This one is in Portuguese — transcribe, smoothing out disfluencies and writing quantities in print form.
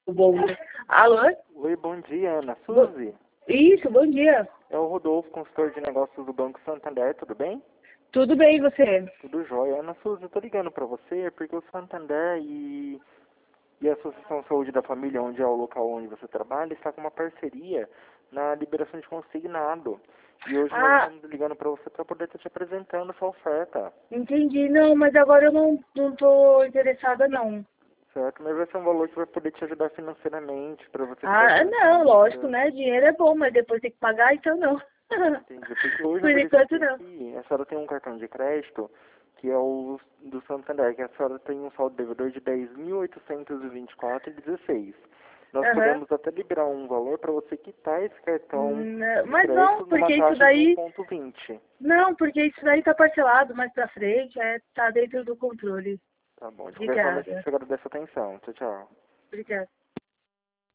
Bom dia. Alô? Oi, bom dia, Ana. Suzy? Isso, bom dia. É o Rodolfo, consultor de negócios do Banco Santander, tudo bem? Tudo bem, e você? Tudo jóia. Ana Suzy, eu tô ligando pra você porque o Santander e a Associação Saúde da Família, onde é o local onde você trabalha, está com uma parceria na liberação de consignado. E hoje nós Ah, estamos ligando pra você para poder estar te apresentando essa oferta, entendi. Não, mas agora eu não tô interessada, não. certo? Mas vai ser um valor que vai poder te ajudar financeiramente, para você ficar Ah, não, lógico, tranquila. né? Dinheiro é bom, mas depois tem que pagar, então não. Entendi. Porque hoje Por eu enquanto, verifiquei não. aqui, a senhora tem um cartão de crédito, que é o do Santander, que a senhora tem um saldo devedor de 10.824,16. Nós Aham. podemos até liberar um valor para você quitar esse cartão de Mas não, crédito numa porque isso taxa de daí... 1,20. Não, porque isso daí tá parcelado mais pra frente, tá dentro do controle. Tá bom. De qualquer forma, a gente Obrigada. agradece a atenção. Tchau, tchau. Obrigada.